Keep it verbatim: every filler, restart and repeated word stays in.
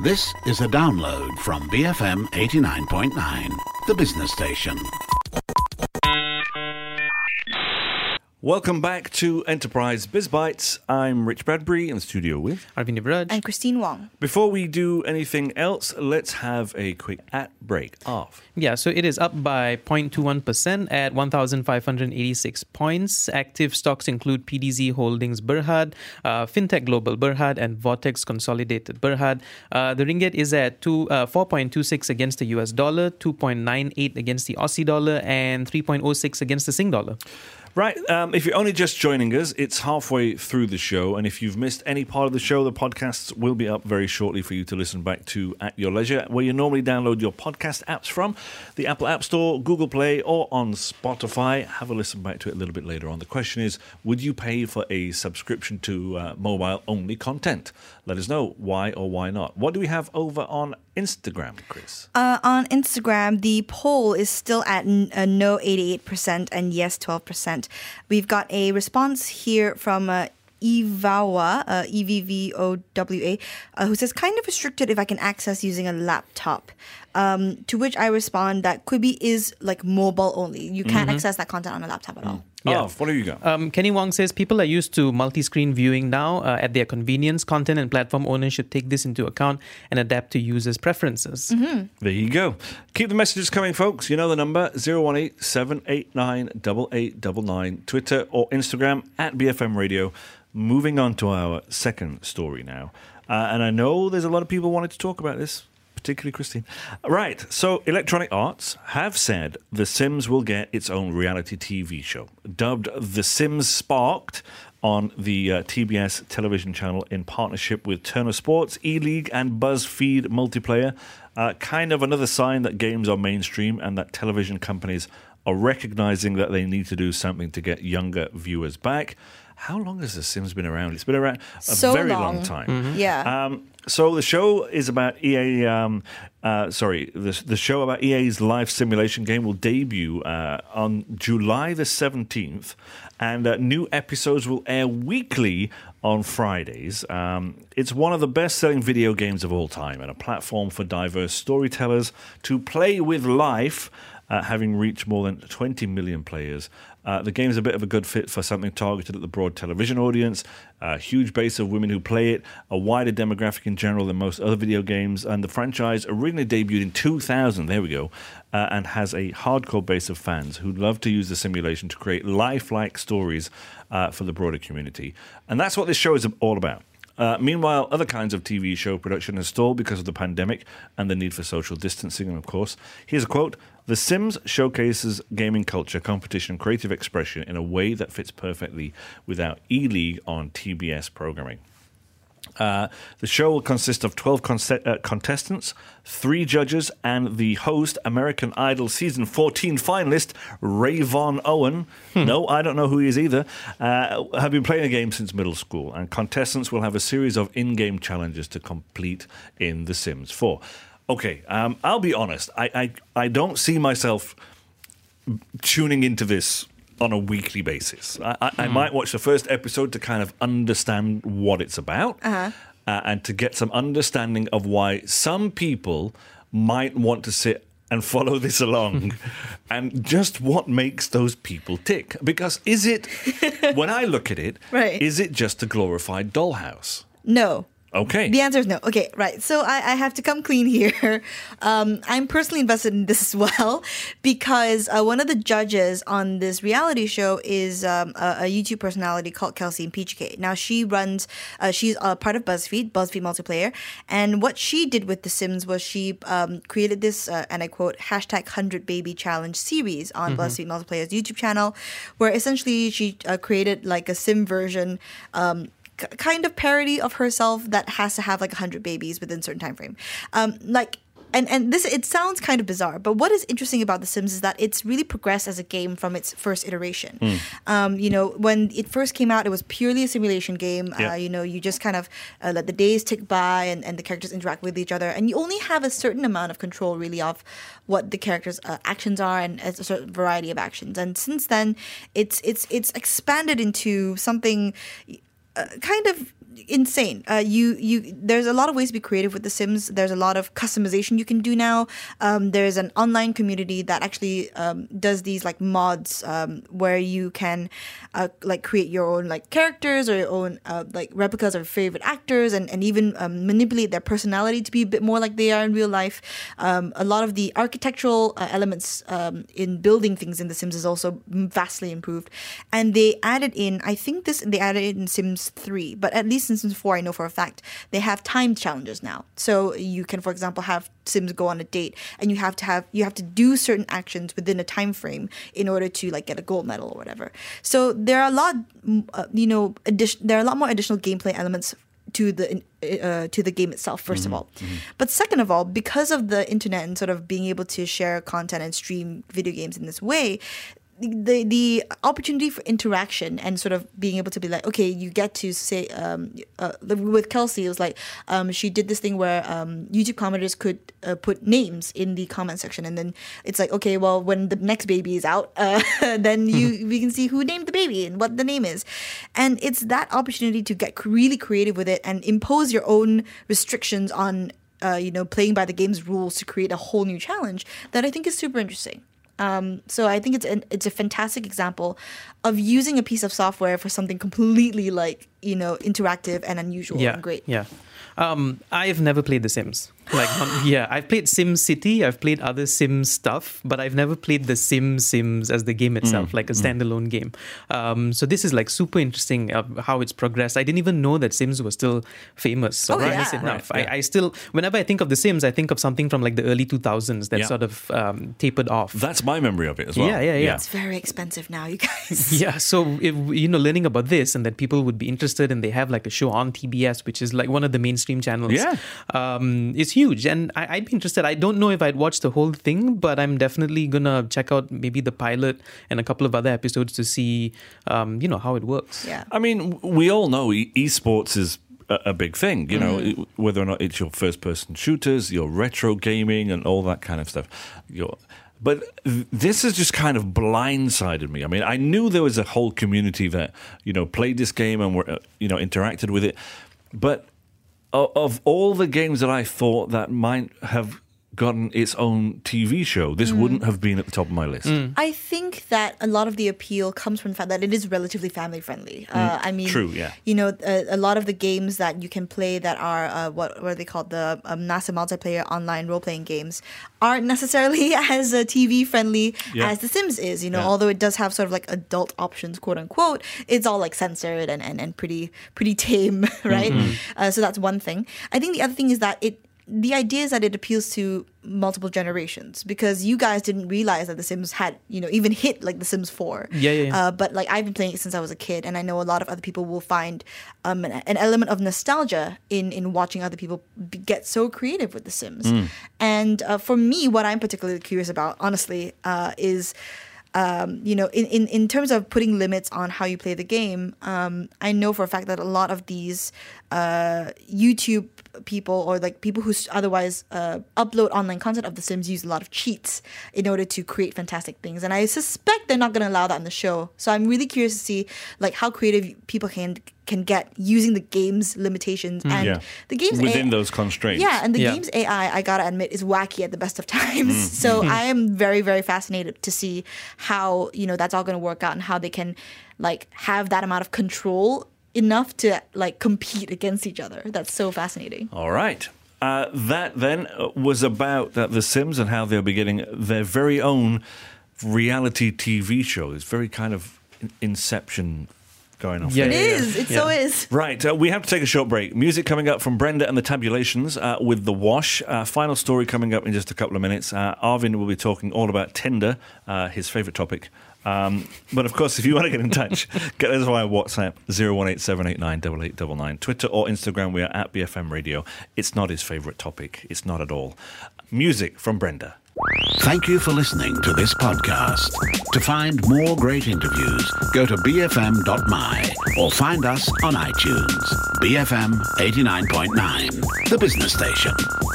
This is a download from B F M eighty-nine point nine, the business station. Welcome back to Enterprise Biz Bites. I'm Rich Bradbury in the studio with Arvind Ibraj and Christine Wong. Before we do anything else, let's have a quick ad break off. Yeah, so it is up by zero point two one percent at one thousand five hundred eighty-six points. Active stocks include P D Z Holdings Berhad, uh, Fintech Global Berhad, and Vortex Consolidated Berhad. Uh, the ringgit is at two, uh, four point two six against the U S dollar, two point nine eight against the Aussie dollar, and three point oh six against the Sing dollar. Right, um, if you're only just joining us, it's halfway through the show, and if you've missed any part of the show, the podcasts will be up very shortly for you to listen back to at your leisure, where you normally download your podcast apps from, the Apple App Store, Google Play, or on Spotify. Have a listen back to it a little bit later on. The question is, would you pay for a subscription to uh, mobile-only content? Let us know why or why not. What do we have over on Instagram, Chris? Uh, on Instagram, the poll is still at n- uh, no eighty-eight percent and yes twelve percent. We've got a response here from uh, Evawa, uh, E V V O W A, uh, who says, kind of restricted if I can access using a laptop. Um, to which I respond that Quibi is like mobile only. You can't mm-hmm. access that content on a laptop at all. Yeah. Oh, what have you got? Um, Kenny Wong says people are used to multi-screen viewing now uh, at their convenience. Content and platform owners should take this into account and adapt to users' preferences. Mm-hmm. There you go. Keep the messages coming, folks. You know the number, zero one eight, seven eight nine, eight eight nine nine. Twitter or Instagram at B F M Radio. Moving on to our second story now. Uh, and I know there's a lot of people wanting to talk about this, particularly Christine. Right, so Electronic Arts have said The Sims will get its own reality T V show. Dubbed The Sims Sparked on the uh, T B S television channel in partnership with Turner Sports, E-League and BuzzFeed Multiplayer. Uh, kind of another sign that games are mainstream and that television companies are recognizing that they need to do something to get younger viewers back. How long has The Sims been around? It's been around a so very long, long time. Mm-hmm. Yeah. Um, so the show is about E A. Um, uh, sorry, the the show about E A's live simulation game will debut uh, on July the seventeenth, and uh, new episodes will air weekly on Fridays. Um, it's one of the best-selling video games of all time, and a platform for diverse storytellers to play with life. Uh, having reached more than twenty million players. Uh, the game is a bit of a good fit for something targeted at the broad television audience, a huge base of women who play it, a wider demographic in general than most other video games, and the franchise originally debuted in two thousand, there we go, uh, and has a hardcore base of fans who love to use the simulation to create lifelike stories uh, for the broader community. And that's what this show is all about. Uh, meanwhile, other kinds of T V show production has stalled because of the pandemic and the need for social distancing, and of course, here's a quote, "The Sims showcases gaming culture, competition, creative expression in a way that fits perfectly with our E-League on T B S programming." Uh, the show will consist of twelve con- uh, contestants, three judges, and the host, American Idol Season fourteen finalist, Rayvon Owen. Hmm. No, I don't know who he is either. Uh, have been playing the game since middle school, and contestants will have a series of in-game challenges to complete in The Sims four. Okay, um, I'll be honest. I, I, I don't see myself tuning into this on a weekly basis. I, I, I might watch the first episode to kind of understand what it's about uh-huh. uh, and to get some understanding of why some people might want to sit and follow this along and just what makes those people tick. Because is it, when I look at it, right. is it just a glorified dollhouse? No. Okay. The answer is no. Okay, right. So I, I have to come clean here. Um, I'm personally invested in this as well because uh, one of the judges on this reality show is um, a, a YouTube personality called Kelsey Peachcake. Now, she runs, uh, she's a part of BuzzFeed, BuzzFeed Multiplayer. And what she did with The Sims was she um, created this, uh, and I quote, hashtag one hundred Baby Challenge series on mm-hmm. BuzzFeed Multiplayer's YouTube channel, where essentially she uh, created like a sim version um kind of parody of herself that has to have like one hundred babies within a certain time frame. Um, like, and, and this, it sounds kind of bizarre, but what is interesting about The Sims is that it's really progressed as a game from its first iteration. Mm. Um, you know, when it first came out, it was purely a simulation game. Yeah. Uh, you know, you just kind of uh, let the days tick by and, and the characters interact with each other. And you only have a certain amount of control, really, of what the characters' uh, actions are and a certain variety of actions. And since then, it's it's it's expanded into something uh, kind of insane. Uh, you you there's a lot of ways to be creative with The Sims. There's a lot of customization you can do now. Um, there's an online community that actually um, does these like mods um, where you can uh, like create your own like characters or your own uh, like replicas of favorite actors and and even um, manipulate their personality to be a bit more like they are in real life. Um, a lot of the architectural uh, elements um, in building things in The Sims is also vastly improved, and they added in. I think this they added it in Sims three, but at least in Sims four, I know for a fact they have time challenges now. So you can, for example, have Sims go on a date, and you have to have you have to do certain actions within a time frame in order to like get a gold medal or whatever. So there are a lot, uh, you know, addition, there are a lot more additional gameplay elements to the uh, to the game itself, first Mm-hmm. of all. Mm-hmm. But second of all, because of the internet and sort of being able to share content and stream video games in this way, the the opportunity for interaction and sort of being able to be like, okay, you get to say um, uh, with Kelsey, it was like um, she did this thing where um, YouTube commenters could uh, put names in the comment section, and then it's like, okay, well, when the next baby is out, uh, then you we can see who named the baby and what the name is, and it's that opportunity to get really creative with it and impose your own restrictions on uh, you know playing by the game's rules to create a whole new challenge that I think is super interesting. Um, so I think it's an, it's a fantastic example of using a piece of software for something completely like, you know, interactive and unusual Yeah, and great. yeah. Um, I've never played The Sims. Like, um, yeah, I've played Sim City, I've played other Sim stuff, but I've never played the Sim Sims as the game itself, mm, like a standalone mm. game. Um, so this is like super interesting uh, how it's progressed. I didn't even know that Sims was still famous. So oh, right, yeah. enough. Right, yeah. I, I still, whenever I think of The Sims, I think of something from like the early two thousands that yeah. sort of um, tapered off. That's my memory of it as well. Yeah, yeah, yeah. It's very expensive now, you guys. Yeah, so if, you know, learning about this and that people would be interested, and they have like a show on T B S, which is like one of the mainstream channels. Yeah, um, it's huge, and I, I'd be interested. I don't know if I'd watch the whole thing, but I'm definitely gonna check out maybe the pilot and a couple of other episodes to see, um, you know, how it works. Yeah, I mean, we all know e- esports is a, a big thing. You know, mm-hmm. whether or not it's your first-person shooters, your retro gaming, and all that kind of stuff. Your But this has just kind of blindsided me. I mean, I knew there was a whole community that, you know, played this game and were, you know, interacted with it. But of all the games that I thought that might have gotten its own T V show, this mm. wouldn't have been at the top of my list. Mm. I think that a lot of the appeal comes from the fact that it is relatively family friendly. Mm. Uh, I mean, true, yeah. You know, a, a lot of the games that you can play that are uh, what, what are they called, the um, NASA multiplayer online role playing games, aren't necessarily as uh, T V friendly yeah. as The Sims is. You know, yeah. although it does have sort of like adult options, quote unquote, it's all like censored and and, and pretty pretty tame, right? Mm-hmm. Uh, so that's one thing. I think the other thing is that it. The idea is that it appeals to multiple generations, because you guys didn't realize that The Sims had, you know, even hit like The Sims four. Yeah, yeah. yeah. Uh, but like I've been playing it since I was a kid, and I know a lot of other people will find um, an, an element of nostalgia in in watching other people be, get so creative with The Sims. Mm. And uh, for me, what I'm particularly curious about, honestly, uh, is. Um, you know, in, in, in terms of putting limits on how you play the game, um, I know for a fact that a lot of these uh, YouTube people or like people who otherwise uh, upload online content of The Sims use a lot of cheats in order to create fantastic things. And I suspect they're not going to allow that in the show. So I'm really curious to see like how creative people can can get using the game's limitations mm. and yeah. the game's within A I, those constraints. Yeah, and the yeah. game's A I, I gotta admit, is wacky at the best of times. Mm. So I am very, very fascinated to see how, you know, that's all going to work out and how they can like have that amount of control enough to like compete against each other. That's so fascinating. All right. Uh, that then was about uh, The Sims and how they're beginning their very own reality T V show. It's very kind of Inception going off. Yeah, it yeah, is. yeah. It yeah. so is. Right. Uh, we have to take a short break. Music coming up from Brenda and the Tabulations uh, with The Wash. Uh, final story coming up in just a couple of minutes. Uh, Arvin will be talking all about Tinder, uh, his favourite topic. Um, but of course, if you want to get in touch, get us via WhatsApp zero one eight seven eight nine eight eight nine nine. Twitter or Instagram, we are at B F M Radio. It's not his favourite topic. It's not at all. Music from Brenda. Thank you for listening to this podcast. To find more great interviews, go to b f m dot m y or find us on iTunes. B F M eighty-nine point nine, the business station.